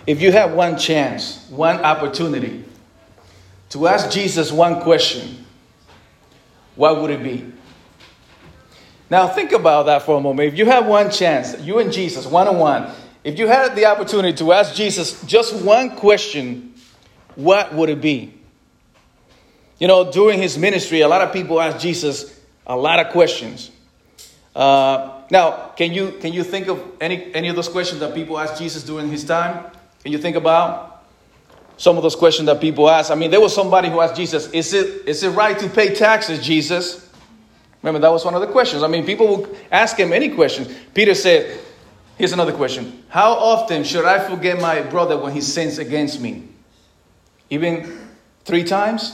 If you have one chance, one opportunity to ask Jesus one question, what would it be? Now think about that for a moment. If you have one chance, you and Jesus, one-on-one, if you had the opportunity to ask Jesus just one question, what would it be? You know, during his ministry, a lot of people ask Jesus a lot of questions. Now, can you think of any of those questions that people asked Jesus during his time? Can you think about some of those questions that people asked? I mean, there was somebody who asked Jesus, is it right to pay taxes, Jesus? Remember, that was one of the questions. I mean, people would ask him any questions. Peter said, here's another question. How often should I forgive my brother when he sins against me? Even 3 times?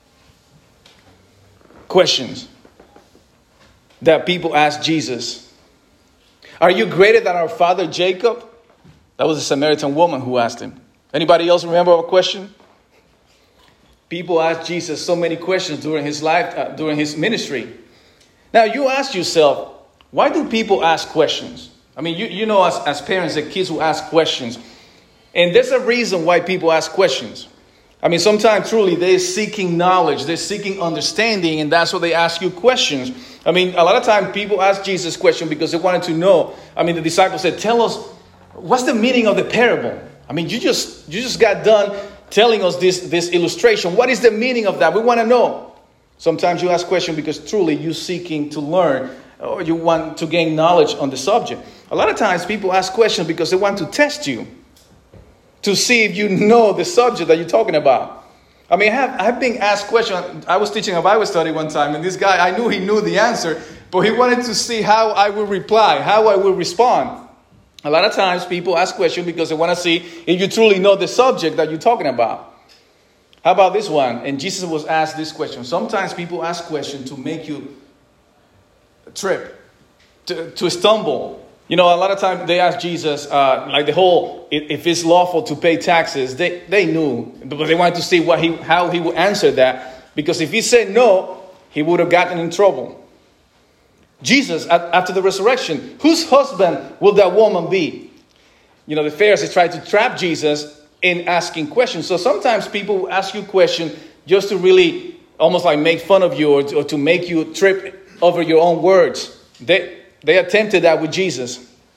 Questions that people ask Jesus. Are you greater than our father Jacob? That was a Samaritan woman who asked him. Anybody else remember a question? People asked Jesus so many questions during his life, during his ministry. Now you ask yourself, why do people ask questions? I mean, you know as parents, the kids who ask questions. And there's a reason why people ask questions. I mean, sometimes truly they're seeking knowledge, they're seeking understanding, and that's why they ask you questions. I mean, a lot of times people ask Jesus questions because they wanted to know. I mean, the disciples said, tell us, what's the meaning of the parable? I mean, you just got done telling us this illustration. What is the meaning of that? We want to know. Sometimes you ask questions because truly you're seeking to learn or you want to gain knowledge on the subject. A lot of times people ask questions because they want to test you, to see if you know the subject that you're talking about. I mean, I've been asked questions. I was teaching a Bible study one time, and this guy, I knew he knew the answer, but he wanted to see how I would reply, how I would respond. A lot of times people ask questions because they want to see if you truly know the subject that you're talking about. How about this one? And Jesus was asked this question. Sometimes people ask questions to make you trip, to stumble. You know, a lot of times they ask Jesus, like the whole, if it's lawful to pay taxes, they knew, but they wanted to see how he would answer that. Because if he said no, he would have gotten in trouble. Jesus, after the resurrection, whose husband will that woman be? You know, the Pharisees tried to trap Jesus in asking questions. So sometimes people ask you questions just to really almost like make fun of you or to make you trip over your own words. They attempted that with Jesus.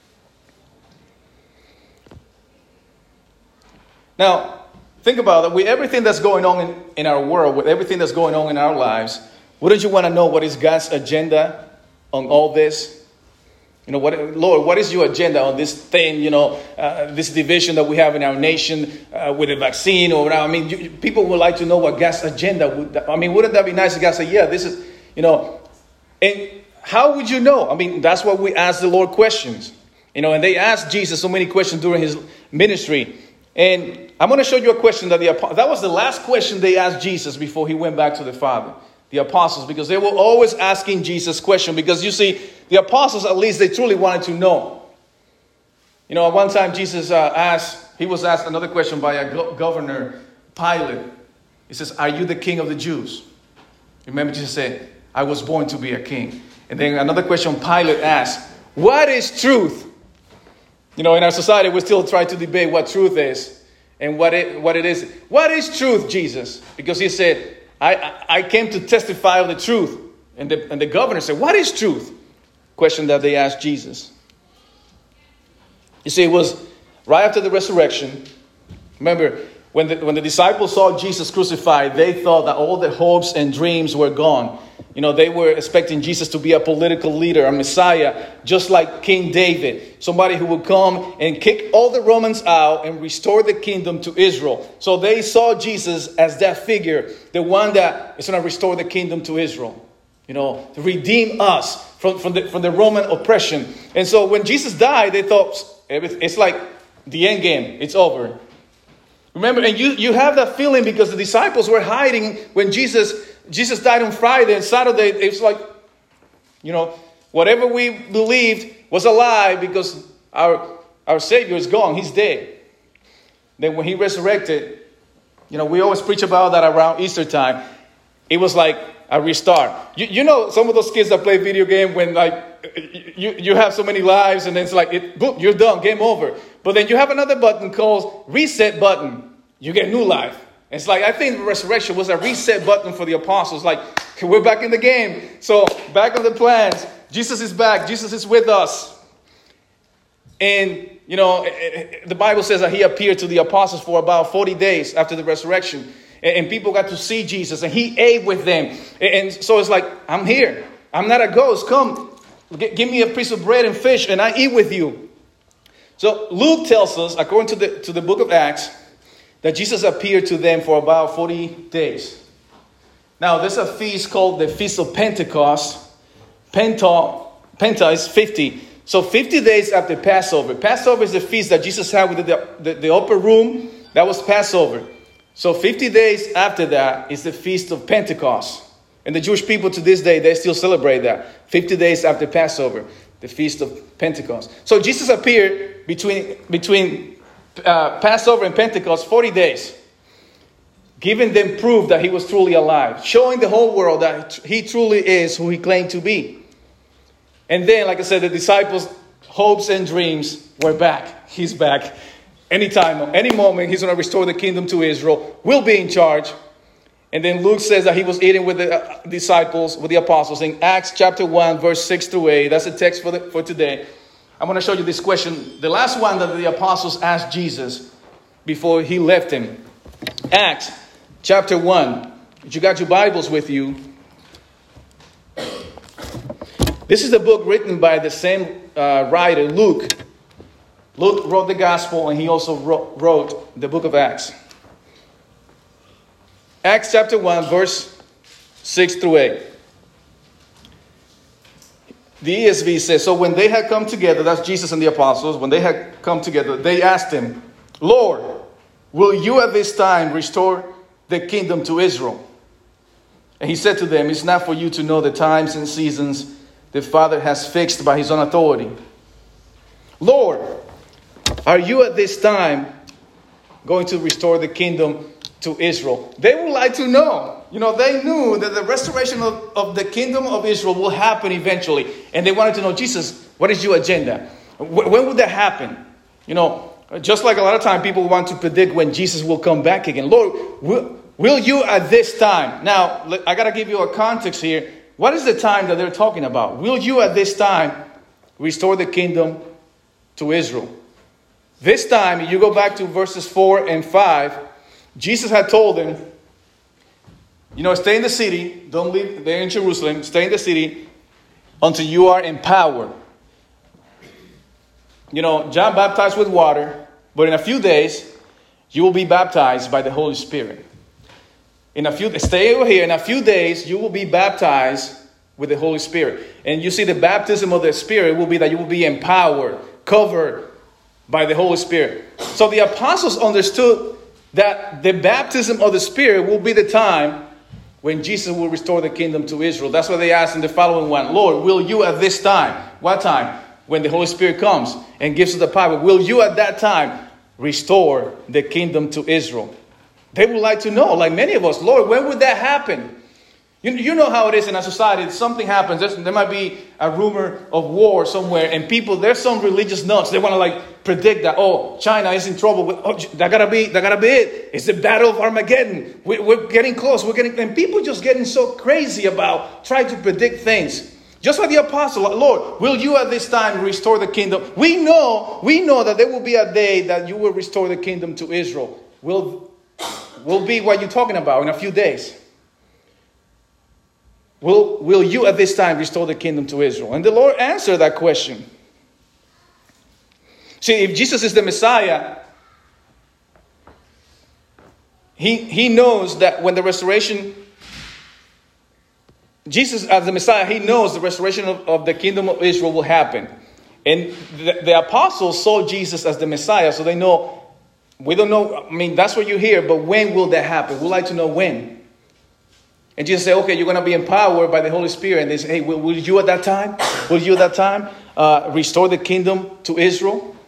Now, think about it. With everything that's going on in our world, with everything that's going on in our lives, wouldn't you want to know what is God's agenda on all this? You know, Lord, what is your agenda on this thing, this division that we have in our nation with the vaccine? People would like to know what God's agenda would. I mean, wouldn't that be nice if God said, yeah, this is, and how would you know? I mean, that's why we ask the Lord questions, and they asked Jesus so many questions during his ministry. And I'm going to show you a question that was the last question they asked Jesus before he went back to the Father. The apostles, because they were always asking Jesus questions. Because you see, the apostles, at least, they truly wanted to know. At one time, Jesus was asked another question by a governor, Pilate. He says, are you the king of the Jews? Remember, Jesus said, I was born to be a king. And then another question Pilate asked, what is truth? In our society, we still try to debate what truth is and what it is. What is truth, Jesus? Because he said, I came to testify of the truth. And the governor said, what is truth? Question that they asked Jesus. You see, it was right after the resurrection. Remember, when the disciples saw Jesus crucified, they thought that all their hopes and dreams were gone. They were expecting Jesus to be a political leader, a Messiah, just like King David. Somebody who would come and kick all the Romans out and restore the kingdom to Israel. So they saw Jesus as that figure, the one that is going to restore the kingdom to Israel. To redeem us from the Roman oppression. And so when Jesus died, they thought, it's like the end game. It's over. Remember, and you have that feeling because the disciples were hiding when Jesus died on Friday, and Saturday it's like, whatever we believed was a lie because our Savior is gone. He's dead. Then when he resurrected, we always preach about that around Easter time. It was like a restart. Some of those kids that play video game when like you have so many lives and then it's like, boom, you're done, game over. But then you have another button called reset button. You get new life. It's like, I think the resurrection was a reset button for the apostles. Like, okay, we're back in the game. So back on the plans. Jesus is back. Jesus is with us. And, you know, the Bible says that he appeared to the apostles for about 40 days after the resurrection. And people got to see Jesus. And he ate with them. And so it's like, I'm here. I'm not a ghost. Come, give me a piece of bread and fish and I eat with you. So Luke tells us, according to the book of Acts, that Jesus appeared to them for about 40 days. Now, there's a feast called the Feast of Pentecost. Penta is 50. So 50 days after Passover. Passover is the feast that Jesus had with the upper room. That was Passover. So 50 days after that is the Feast of Pentecost. And the Jewish people to this day, they still celebrate that. 50 days after Passover, the Feast of Pentecost. So Jesus appeared between Passover and Pentecost 40 days, giving them proof that he was truly alive, showing the whole world that he truly is who he claimed to be. And then, like I said, the disciples' hopes and dreams were back. He's back. Anytime, any moment, he's going to restore the kingdom to Israel. We'll be in charge. And then Luke says that he was eating with the disciples, with the apostles, in Acts chapter 1, verse 6 through 8. That's the text for today. I'm going to show you this question. The last one that the apostles asked Jesus before he left him. Acts chapter 1. If you got your Bibles with you. This is the book written by the same writer, Luke. Luke wrote the gospel and he also wrote the book of Acts. Acts chapter 1, verse 6 through 8. The ESV says, so when they had come together, that's Jesus and the apostles, when they had come together, they asked him, Lord, will you at this time restore the kingdom to Israel? And he said to them, it's not for you to know the times and seasons the Father has fixed by his own authority. Lord, are you at this time going to restore the kingdom to Israel? They would like to know. You know, they knew that the restoration of the kingdom of Israel will happen eventually. And they wanted to know, Jesus, what is your agenda? When would that happen? You know, just like a lot of time people want to predict when Jesus will come back again. Lord, will you at this time? Now, I got to give you a context here. What is the time that they're talking about? Will you at this time restore the kingdom to Israel? This time, you go back to verses 4 and 5. Jesus had told them, you know, stay in the city. Don't leave there in Jerusalem. Stay in the city until you are empowered. You know, John baptized with water, but in a few days, you will be baptized by the Holy Spirit. Stay over here. In a few days, you will be baptized with the Holy Spirit. And you see, the baptism of the Spirit will be that you will be empowered, covered by the Holy Spirit. So the apostles understood that the baptism of the Spirit will be the time when Jesus will restore the kingdom to Israel. That's what they asked in the following one. Lord, will you at this time? What time? When the Holy Spirit comes and gives us the power. Will you at that time restore the kingdom to Israel? They would like to know, like many of us, Lord, when would that happen? You know how it is in a society. If something happens, there might be a rumor of war somewhere, and there's some religious nuts. They want to like predict that, oh, China is in trouble. That gotta be it. It's the battle of Armageddon. We're getting close. And people just getting so crazy about trying to predict things. Just like the apostle, Lord, will you at this time restore the kingdom? We know that there will be a day that you will restore the kingdom to Israel. Will be what you're talking about in a few days. Will you at this time restore the kingdom to Israel? And the Lord answered that question. See, if Jesus is the Messiah, he knows that when the restoration, Jesus as the Messiah, he knows the restoration of the kingdom of Israel will happen. And the apostles saw Jesus as the Messiah, so they know. We don't know, I mean, that's what you hear, but when will that happen? We'd like to know when. And Jesus said, okay, you're going to be empowered by the Holy Spirit. And they say, hey, will you at that time? Will you at that time restore the kingdom to Israel?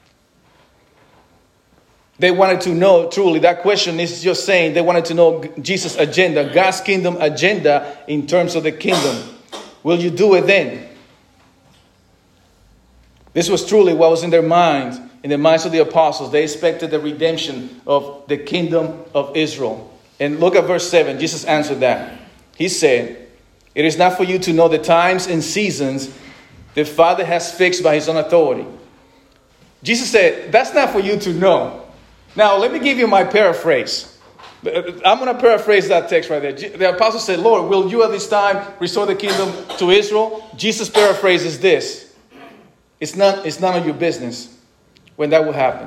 They wanted to know, truly, that question is just saying they wanted to know Jesus' agenda, God's kingdom agenda in terms of the kingdom. Will you do it then? This was truly what was in their minds, in the minds of the apostles. They expected the redemption of the kingdom of Israel. And look at verse 7. Jesus answered that. He said, "It is not for you to know the times and seasons the Father has fixed by his own authority." Jesus said, that's not for you to know. Now, let me give you my paraphrase. I'm going to paraphrase that text right there. The apostle said, "Lord, will you at this time restore the kingdom to Israel?" Jesus paraphrases this. It's none of your business when that will happen.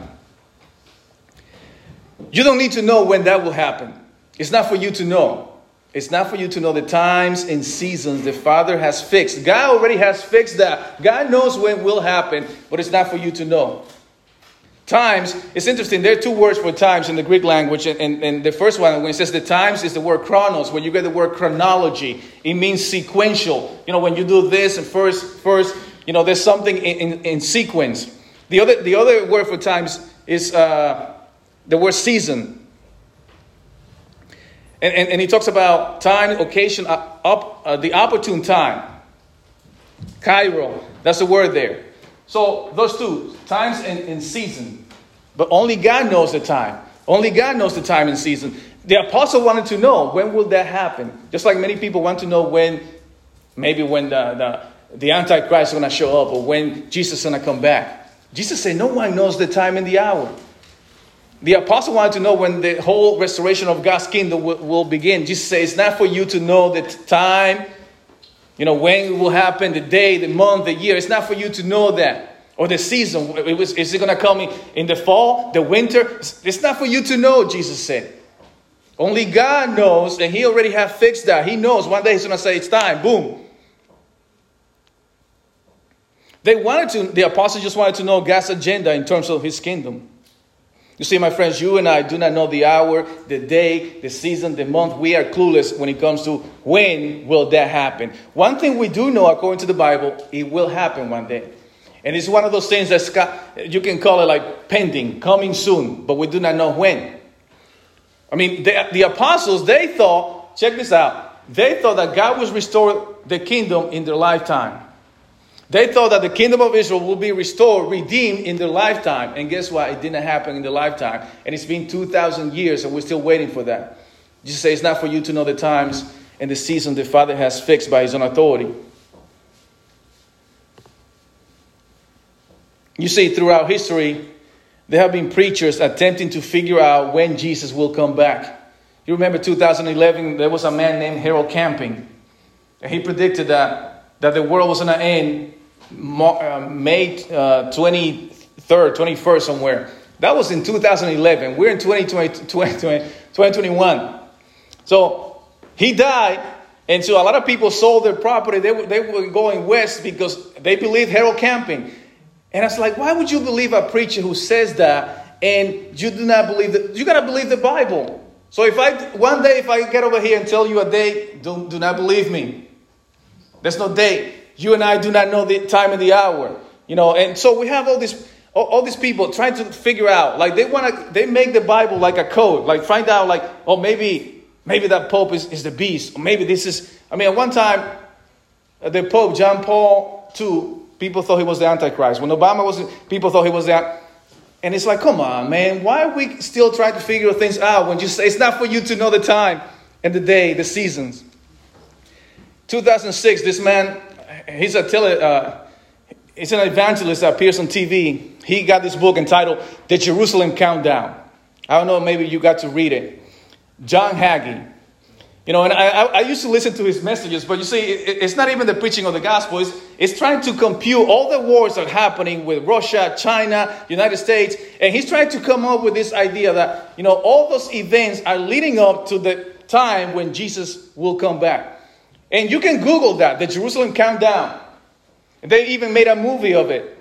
You don't need to know when that will happen. It's not for you to know. It's not for you to know the times and seasons the Father has fixed. God already has fixed that. God knows when it will happen, but it's not for you to know. Times, it's interesting. There are two words for times in the Greek language. And the first one, when it says the times, is the word chronos. When you get the word chronology, it means sequential. You know, when you do this and first, you know, there's something in sequence. The other word for times is the word season. And he talks about time, occasion, the opportune time. Kairo, that's the word there. So those two, times and season. But only God knows the time. Only God knows the time and season. The apostle wanted to know, when will that happen? Just like many people want to know when the Antichrist is going to show up, or when Jesus is going to come back. Jesus said, no one knows the time and the hour. The apostle wanted to know when the whole restoration of God's kingdom will begin. Jesus said, it's not for you to know the time, when it will happen, the day, the month, the year. It's not for you to know that. Or the season. Is it going to come in the fall, the winter? It's not for you to know, Jesus said. Only God knows, and he already has fixed that. He knows one day he's going to say, it's time. Boom. The apostles just wanted to know God's agenda in terms of his kingdom. You see, my friends, you and I do not know the hour, the day, the season, the month. We are clueless when it comes to when will that happen. One thing we do know, according to the Bible, it will happen one day. And it's one of those things that you can call it like pending, coming soon, but we do not know when. I mean, the apostles, they thought, check this out, they thought that God would restore the kingdom in their lifetime. They thought that the kingdom of Israel will be restored, redeemed in their lifetime. And guess what? It didn't happen in their lifetime. And it's been 2,000 years and we're still waiting for that. Jesus says it's not for you to know the times and the season the Father has fixed by his own authority. You see, throughout history, there have been preachers attempting to figure out when Jesus will come back. You remember 2011, there was a man named Harold Camping. And he predicted that the world was going to end May 23rd, 21st somewhere. That was in 2011. We're in 2021. So he died. And so a lot of people sold their property. They were going west because they believed Harold Camping. And it's like, why would you believe a preacher who says that and you do not believe that? You got to believe the Bible. So if I get over here and tell you a date, do not believe me. There's no date. You and I do not know the time and the hour. And so we have all these people trying to figure out, like they make the Bible like a code, like find out like, oh, maybe that Pope is the beast. Or maybe this is, at one time, the Pope, John Paul II, people thought he was the Antichrist. When Obama was, people thought he was that. And it's like, come on, man, why are we still trying to figure things out when you say it's not for you to know the time and the day, the seasons? 2006, this man, he's an evangelist that appears on TV. He got this book entitled The Jerusalem Countdown. I don't know, maybe you got to read it. John Hagee. And I used to listen to his messages, but you see, it's not even the preaching of the gospel. It's trying to compute all the wars that are happening with Russia, China, United States. And he's trying to come up with this idea that, all those events are leading up to the time when Jesus will come back. And you can Google that, the Jerusalem Countdown. They even made a movie of it.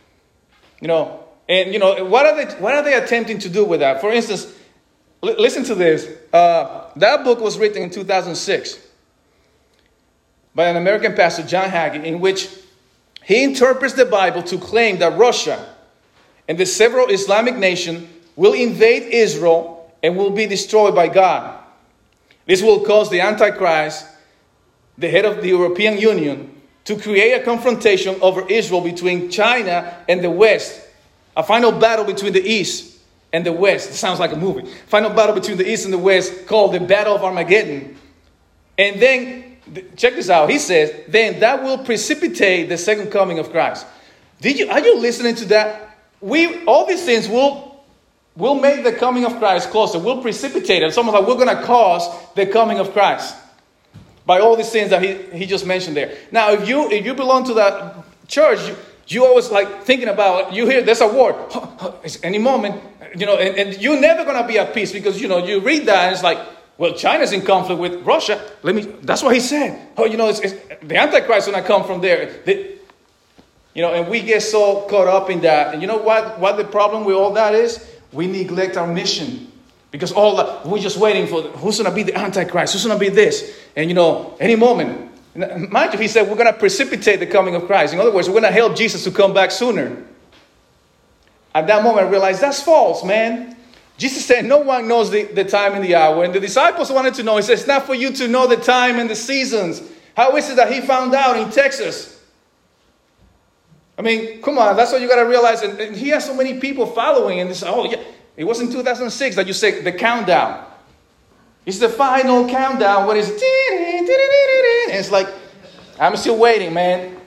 What are they attempting to do with that? For instance, listen to this. That book was written in 2006 by an American pastor, John Hagee, in which he interprets the Bible to claim that Russia and the several Islamic nations will invade Israel and will be destroyed by God. This will cause the Antichrist, the head of the European Union, to create a confrontation over Israel between China and the West. A final battle between the East and the West. It sounds like a movie. Final battle between the East and the West called the Battle of Armageddon. And then, check this out. He says, then that will precipitate the second coming of Christ. Are you listening to that? All these things will make the coming of Christ closer. Will precipitate it. It's almost like we're going to cause the coming of Christ by all these things that he just mentioned there. Now, if you belong to that church, you always like thinking about, you hear there's a war. It's any moment, and you're never going to be at peace because, you read that and it's like, well, China's in conflict with Russia. That's what he said. It's the Antichrist is going to come from there. And we get so caught up in that. And you know what the problem with all that is? We neglect our mission. Because we're just waiting for who's going to be the Antichrist, who's going to be this. And, any moment. Mind you, he said we're going to precipitate the coming of Christ. In other words, we're going to help Jesus to come back sooner. At that moment, I realized that's false, man. Jesus said no one knows the time and the hour. And the disciples wanted to know. He says it's not for you to know the time and the seasons. How is it that he found out in Texas? I mean, come on. That's what you got to realize. And he has so many people following. And this, it was in 2006 that you said the countdown. It's the final countdown. What is it? And it's like, I'm still waiting, man.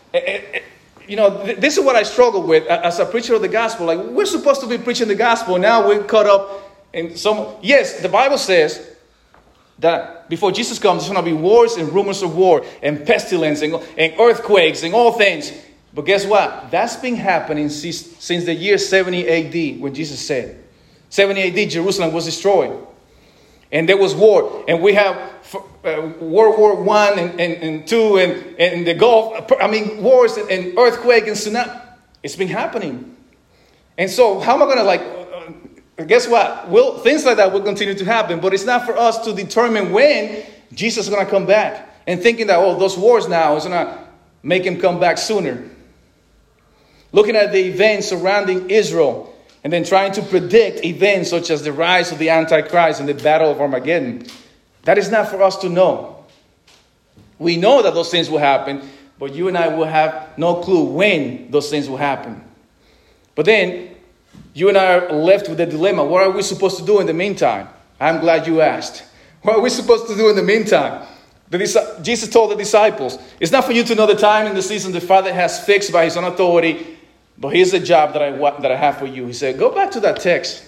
This is what I struggle with as a preacher of the gospel. Like, we're supposed to be preaching the gospel. Now we're caught up in some... Yes, the Bible says that before Jesus comes, there's going to be wars and rumors of war and pestilence and earthquakes and all things. But guess what? That's been happening since the year 70 AD when Jesus said. 70 AD, Jerusalem was destroyed. And there was war. And we have World War I and II and the Gulf. Wars and earthquake and tsunami. It's been happening. And so how am I going to guess what? Things like that will continue to happen. But it's not for us to determine when Jesus is going to come back. And thinking that, those wars now is going to make him come back sooner. Looking at the events surrounding Israel. And then trying to predict events such as the rise of the Antichrist and the Battle of Armageddon. That is not for us to know. We know that those things will happen, but you and I will have no clue when those things will happen. But then, you and I are left with a dilemma. What are we supposed to do in the meantime? I'm glad you asked. What are we supposed to do in the meantime? Jesus told the disciples, it's not for you to know the time and the season the Father has fixed by his own authority. But here's the job that I have for you. He said, go back to that text.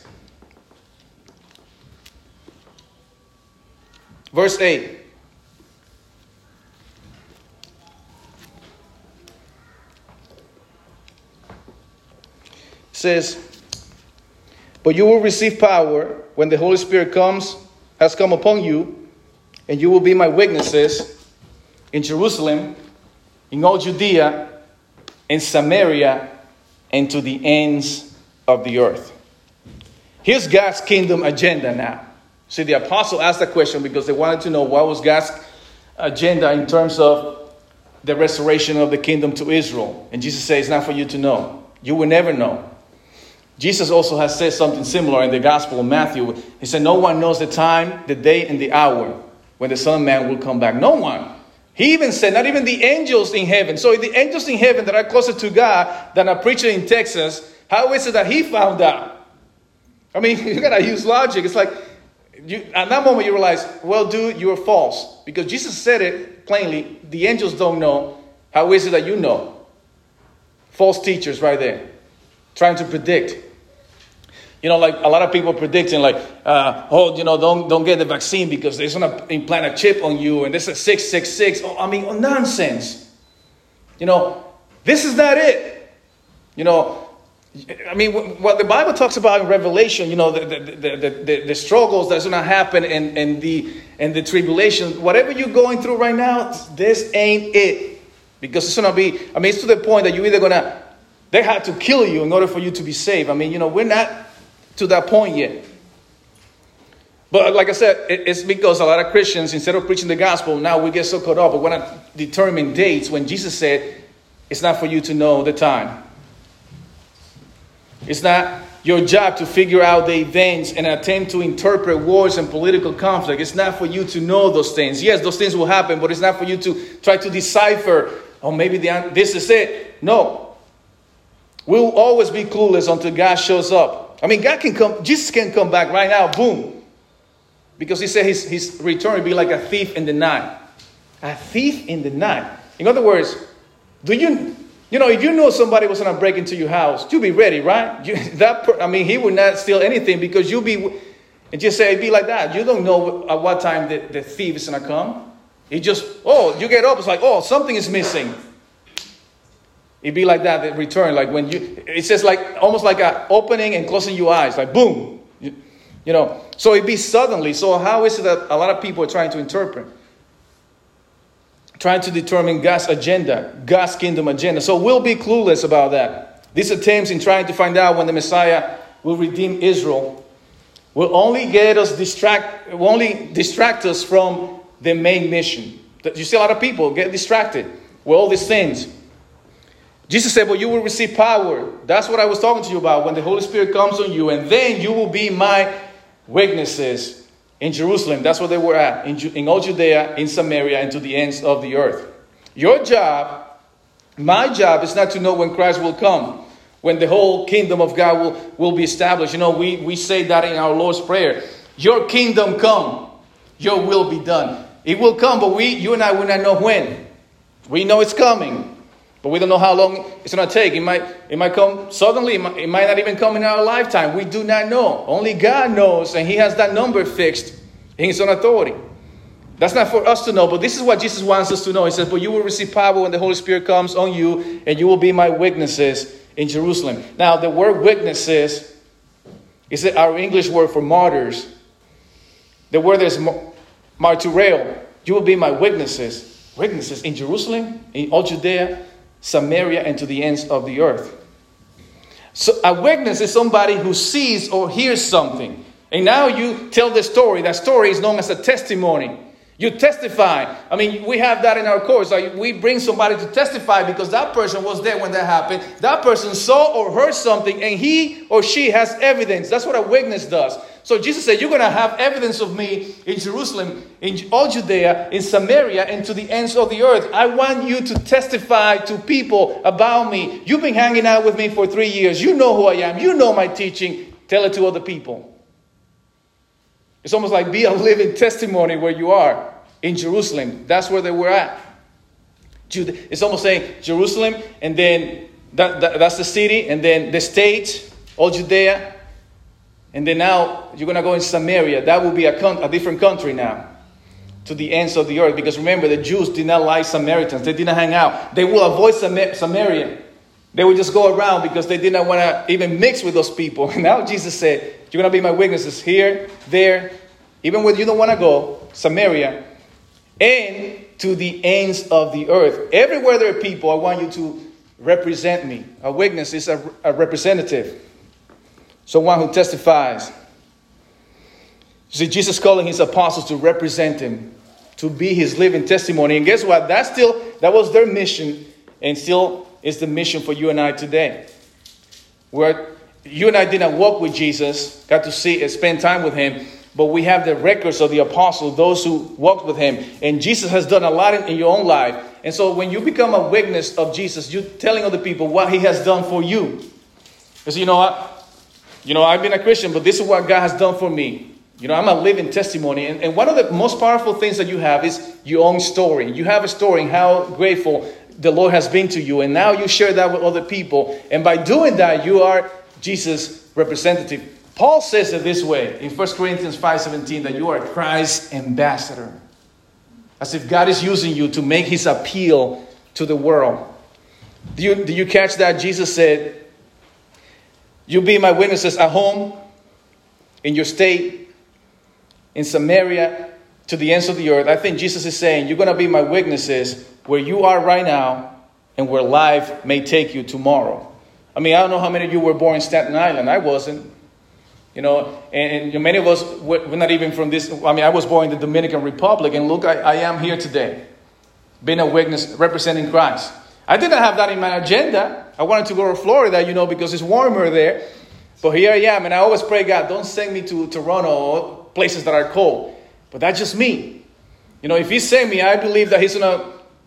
Verse 8. Says, but you will receive power when the Holy Spirit has come upon you, and you will be my witnesses in Jerusalem, in all Judea, in Samaria, and to the ends of the earth. Here's God's kingdom agenda now. See, the apostle asked that question because they wanted to know what was God's agenda in terms of the restoration of the kingdom to Israel. And Jesus says, it's not for you to know. You will never know. Jesus also has said something similar in the Gospel of Matthew. He said, no one knows the time, the day, and the hour when the Son of Man will come back. No one. He even said, not even the angels in heaven. So the angels in heaven that are closer to God than a preacher in Texas, how is it that he found out? You got to use logic. It's like, at that moment you realize, well, dude, you're false. Because Jesus said it plainly. The angels don't know. How is it that you know? False teachers right there. Trying to predict. Like a lot of people predicting don't get the vaccine because they're going to implant a chip on you and this is 666. Nonsense. This is not it. What the Bible talks about in Revelation, the struggles that's going to happen and the tribulation, whatever you're going through right now, this ain't it. Because it's going to be, it's to the point that you're either they have to kill you in order for you to be saved. We're not to that point yet. But like I said, it's because a lot of Christians, instead of preaching the gospel, now we get so caught up. We want to determine dates when Jesus said, it's not for you to know the time. It's not your job to figure out the events and attempt to interpret wars and political conflict. It's not for you to know those things. Yes, those things will happen, but it's not for you to try to decipher Oh, maybe this is it. No. We'll always be clueless until God shows up. I mean, Jesus can come back right now, boom. Because he said his return will be like a thief in the night. A thief in the night. In other words, if you know somebody was going to break into your house, you'll be ready, right? He would not steal anything because you'll be, and just say it'd be like that. You don't know at what time the thief is going to come. You get up, it's like, something is missing. It'd be like that, the return, like when it says like, almost like a opening and closing your eyes, like boom. So it'd be suddenly. So how is it that a lot of people are trying to interpret? Trying to determine God's agenda, God's kingdom agenda. So we'll be clueless about that. These attempts in trying to find out when the Messiah will redeem Israel will only distract us from the main mission. You see a lot of people get distracted with all these things. Jesus said, you will receive power. That's what I was talking to you about. When the Holy Spirit comes on you, and then you will be my witnesses in Jerusalem. That's where they were at. In all Judea, in Samaria, and to the ends of the earth. Your job, my job, is not to know when Christ will come. When the whole kingdom of God will be established. We say that in our Lord's Prayer. Your kingdom come. Your will be done. It will come, but you and I will not know when. We know it's coming. But we don't know how long it's going to take. It might come suddenly. It might not even come in our lifetime. We do not know. Only God knows, and he has that number fixed in his own authority. That's not for us to know, but this is what Jesus wants us to know. He says, but you will receive power when the Holy Spirit comes on you, and you will be my witnesses in Jerusalem. Now, the word witnesses is our English word for martyrs. The word is martyreo. You will be my witnesses. Witnesses in Jerusalem, in all Judea, Samaria, and to the ends of the earth. So a witness is somebody who sees or hears something. And now you tell the story. That story is known as a testimony. You testify. We have that in our course. We bring somebody to testify because that person was there when that happened. That person saw or heard something and he or she has evidence. That's what a witness does. So Jesus said, you're going to have evidence of me in Jerusalem, in all Judea, in Samaria, and to the ends of the earth. I want you to testify to people about me. You've been hanging out with me for 3 years. You know who I am. You know my teaching. Tell it to other people. It's almost like be a living testimony where you are in Jerusalem. That's where they were at. It's almost saying Jerusalem, and then that's the city, and then the state, all Judea. And then now you're going to go in Samaria. That will be a different country now. To the ends of the earth. Because remember, the Jews did not like Samaritans. They did not hang out. They will avoid Samaria. They would just go around because they did not want to even mix with those people. And now Jesus said, you're going to be my witnesses here, there, even where you don't want to go, Samaria, and to the ends of the earth. Everywhere there are people, I want you to represent me. A witness is a representative. Someone who testifies. You see, Jesus calling his apostles to represent him, to be his living testimony. And guess what? That was their mission, and still is the mission for you and I today. Where you and I didn't walk with Jesus, got to see and spend time with him, but we have the records of the apostles, those who walked with him. And Jesus has done a lot in your own life. And so when you become a witness of Jesus, you're telling other people what he has done for you. Because I've been a Christian, but this is what God has done for me. I'm a living testimony. And one of the most powerful things that you have is your own story. You have a story and how grateful the Lord has been to you. And now you share that with other people. And by doing that, you are Jesus' representative. Paul says it this way in 1 Corinthians 5:17, that you are Christ's ambassador. As if God is using you to make his appeal to the world. Do you catch that? Jesus said, you'll be my witnesses at home, in your state, in Samaria, to the ends of the earth. I think Jesus is saying, you're going to be my witnesses where you are right now and where life may take you tomorrow. I don't know how many of you were born in Staten Island. I wasn't. And many of us, we're not even from this. I was born in the Dominican Republic, and look, I am here today, being a witness, representing Christ. I didn't have that in my agenda. I wanted to go to Florida, because it's warmer there. But here I am, and I always pray, God, don't send me to Toronto or places that are cold. But that's just me. If he sent me, I believe that he's going to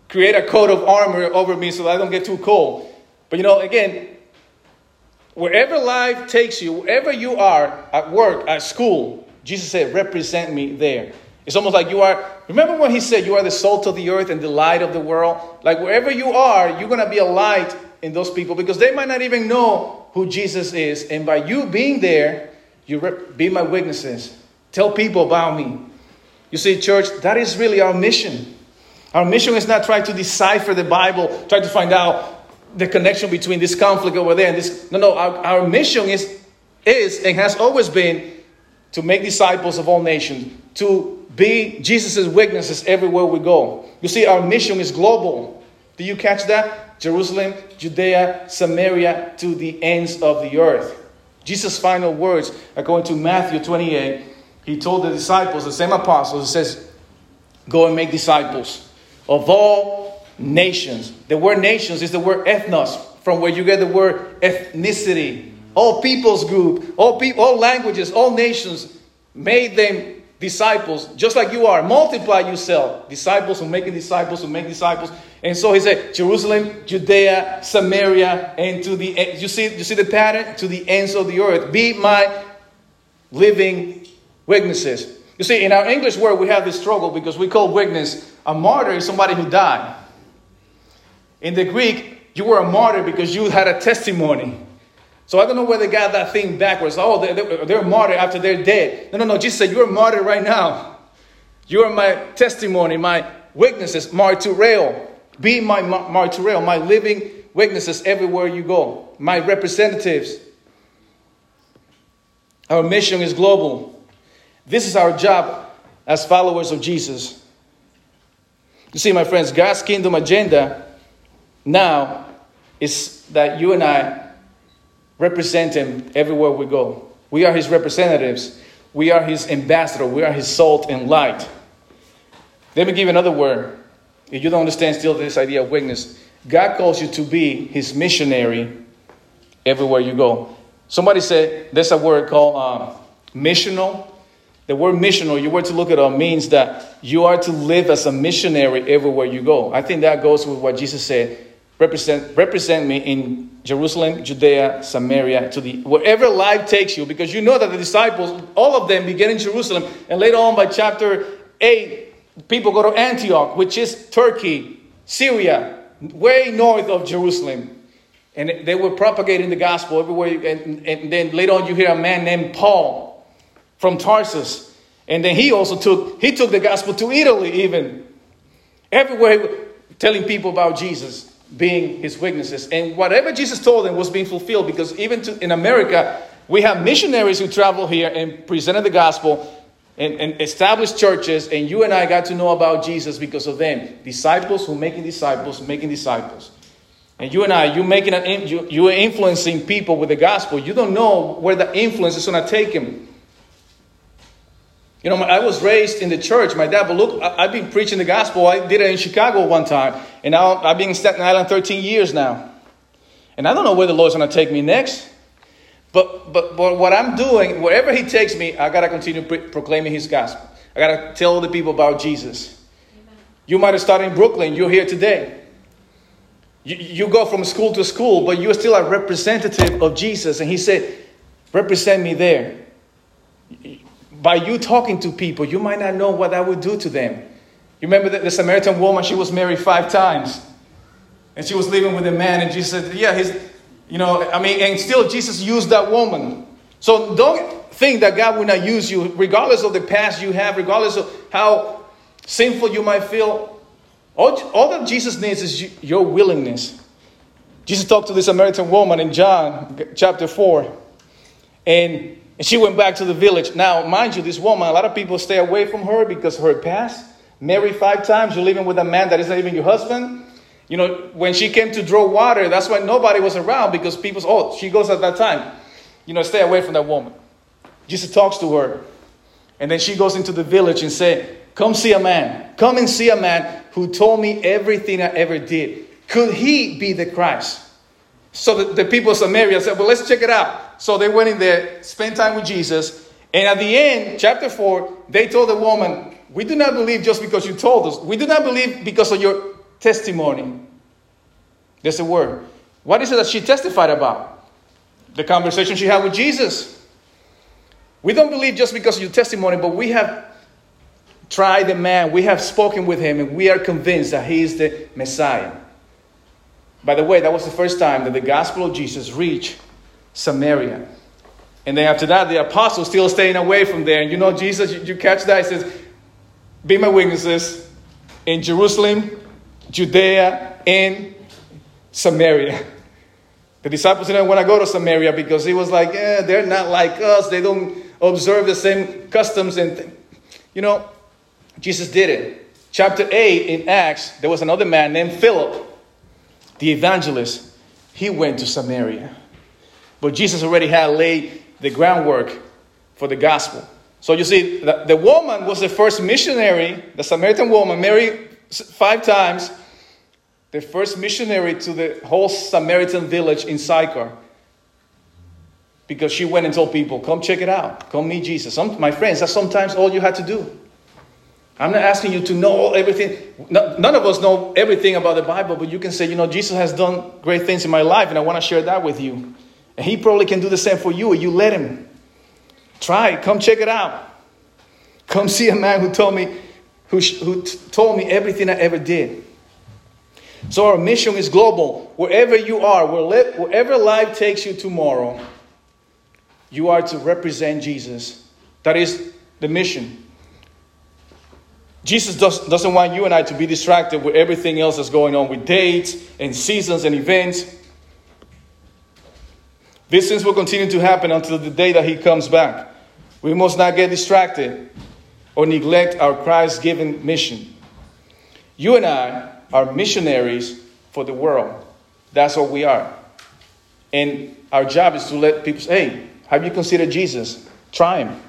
create a coat of armor over me so that I don't get too cold. But again, wherever life takes you, wherever you are, at work, at school, Jesus said, represent me there. It's almost like you are, remember when he said you are the salt of the earth and the light of the world? Like wherever you are, you're going to be a light in those people because they might not even know who Jesus is. And by you being there, you be my witnesses. Tell people about me. You see, church, that is really our mission. Our mission is not trying to decipher the Bible, try to find out the connection between this conflict over there and this. No, our mission is and has always been to make disciples of all nations, to be Jesus' witnesses everywhere we go. You see, our mission is global. Do you catch that? Jerusalem, Judea, Samaria, to the ends of the earth. Jesus' final words, according to Matthew 28, he told the disciples, the same apostles, he says, go and make disciples of all nations. The word nations is the word ethnos, from where you get the word ethnicity. All peoples group, all languages, all nations, made them disciples, just like you are. Multiply yourself. Disciples who making disciples who make disciples. And so he said, Jerusalem, Judea, Samaria, and to the end. You see the pattern? To the ends of the earth. Be my living witnesses. You see, in our English word, we have this struggle because we call witness a martyr is somebody who died. In the Greek, you were a martyr because you had a testimony. So I don't know where they got that thing backwards. Oh, they're a martyr after they're dead. No. Jesus said, you're a martyr right now. You are my testimony, my witnesses, martyreo. Be my martyreo, my living witnesses everywhere you go. My representatives. Our mission is global. This is our job as followers of Jesus. You see, my friends, God's kingdom agenda now is that you and I represent him everywhere we go. We are his representatives. We are his ambassador. We are his salt and light. Let me give you another word. If you don't understand still this idea of witness, God calls you to be his missionary everywhere you go. Somebody said there's a word called missional. The word missional, you were to look it up, means that you are to live as a missionary everywhere you go. I think that goes with what Jesus said. Represent me in Jerusalem, Judea, Samaria, to the wherever life takes you, because you know that the disciples, all of them began in Jerusalem, and later on by chapter 8, people go to Antioch, which is Turkey, Syria, way north of Jerusalem. And they were propagating the gospel everywhere. And then later on you hear a man named Paul from Tarsus. And then he took the gospel to Italy even. Everywhere telling people about Jesus, being his witnesses. And whatever Jesus told them was being fulfilled, because even in America, we have missionaries who travel here and presented the gospel and established churches, and you and I got to know about Jesus because of them. Disciples who making disciples, making disciples. And you and I, you're influencing people with the gospel. You don't know where the influence is going to take them. You know, I was raised in the church. My dad, but look, I've been preaching the gospel. I did it in Chicago one time. And now I've been in Staten Island 13 years now. And I don't know where the Lord's going to take me next. But what I'm doing, wherever he takes me, I got to continue proclaiming his gospel. I got to tell the people about Jesus. Amen. You might have started in Brooklyn. You're here today. You go from school to school, but you're still a representative of Jesus. And he said, represent me there. By you talking to people, you might not know what that would do to them. You remember the Samaritan woman, she was married 5 times. And she was living with a man, and Jesus said, and still Jesus used that woman. So don't think that God will not use you, regardless of the past you have, regardless of how sinful you might feel. All that Jesus needs is your willingness. Jesus talked to this Samaritan woman in John chapter 4. And she went back to the village. Now, mind you, this woman, a lot of people stay away from her because of her past. Married 5 times, you're living with a man that is not even your husband. You know, when she came to draw water, that's why nobody was around, because people, she goes at that time. Stay away from that woman. Jesus talks to her. And then she goes into the village and said, come see a man. Come and see a man who told me everything I ever did. Could he be the Christ? So the people of Samaria said, well, let's check it out. So they went in there, spent time with Jesus. And at the end, chapter 4, they told the woman, we do not believe just because you told us. We do not believe because of your testimony. That's the word. What is it that she testified about? The conversation she had with Jesus. We don't believe just because of your testimony, but we have tried the man, we have spoken with him, and we are convinced that he is the Messiah. By the way, that was the first time that the gospel of Jesus reached Samaria. And then after that, the apostles still staying away from there. And you know, Jesus, you catch that? He says, be my witnesses in Jerusalem, Judea, and Samaria. The disciples didn't want to go to Samaria because he was like, they're not like us. They don't observe the same customs. And, Jesus did it. Chapter 8 in Acts, there was another man named Philip, the evangelist. He went to Samaria. But Jesus already had laid the groundwork for the gospel. So you see, the woman was the first missionary, the Samaritan woman, married 5 times, the first missionary to the whole Samaritan village in Sychar. Because she went and told people, come check it out. Come meet Jesus. My friends, that's sometimes all you had to do. I'm not asking you to know everything. None of us know everything about the Bible, but you can say, Jesus has done great things in my life, and I want to share that with you. And he probably can do the same for you, or you let him. Try it. Come check it out. Come see a man who told me everything I ever did. So our mission is global. Wherever you are, wherever life takes you tomorrow, you are to represent Jesus. That is the mission. Jesus doesn't want you and I to be distracted with everything else that's going on with dates and seasons and events. These things will continue to happen until the day that he comes back. We must not get distracted or neglect our Christ-given mission. You and I are missionaries for the world. That's what we are. And our job is to let people say, hey, have you considered Jesus? Try him.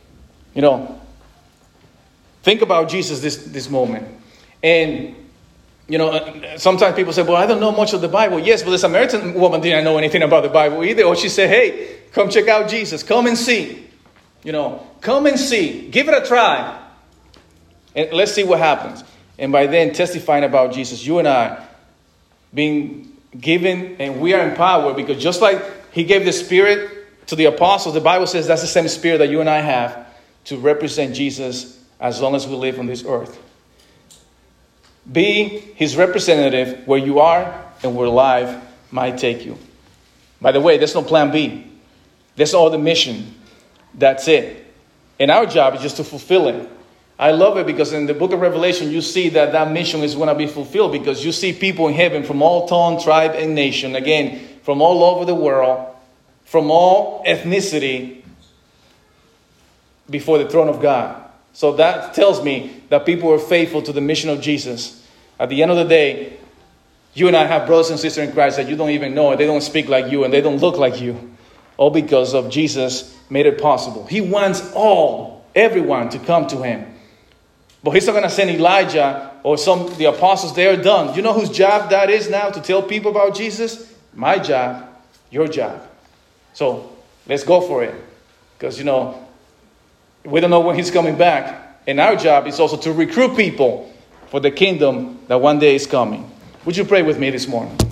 Think about Jesus this moment. And, sometimes people say, well, I don't know much of the Bible. Yes, but the Samaritan woman didn't know anything about the Bible either. Or she said, hey, come check out Jesus. Come and see. Come and see. Give it a try. And let's see what happens. And by then, testifying about Jesus, you and I being given, and we are empowered, because just like he gave the Spirit to the apostles, the Bible says that's the same Spirit that you and I have to represent Jesus as long as we live on this earth. Be his representative where you are and where life might take you. By the way, there's no plan B. That's all the mission. That's it. And our job is just to fulfill it. I love it because in the book of Revelation, you see that mission is going to be fulfilled, because you see people in heaven from all tongue, tribe, and nation. Again, from all over the world, from all ethnicity, before the throne of God. So that tells me that people are faithful to the mission of Jesus. At the end of the day, you and I have brothers and sisters in Christ that you don't even know, and they don't speak like you, and they don't look like you. All because of Jesus made it possible. He wants everyone to come to him. But he's not going to send Elijah or the apostles. They are done. You know whose job that is now, to tell people about Jesus? My job, your job. So let's go for it. Because, we don't know when he's coming back. And our job is also to recruit people for the kingdom that one day is coming. Would you pray with me this morning?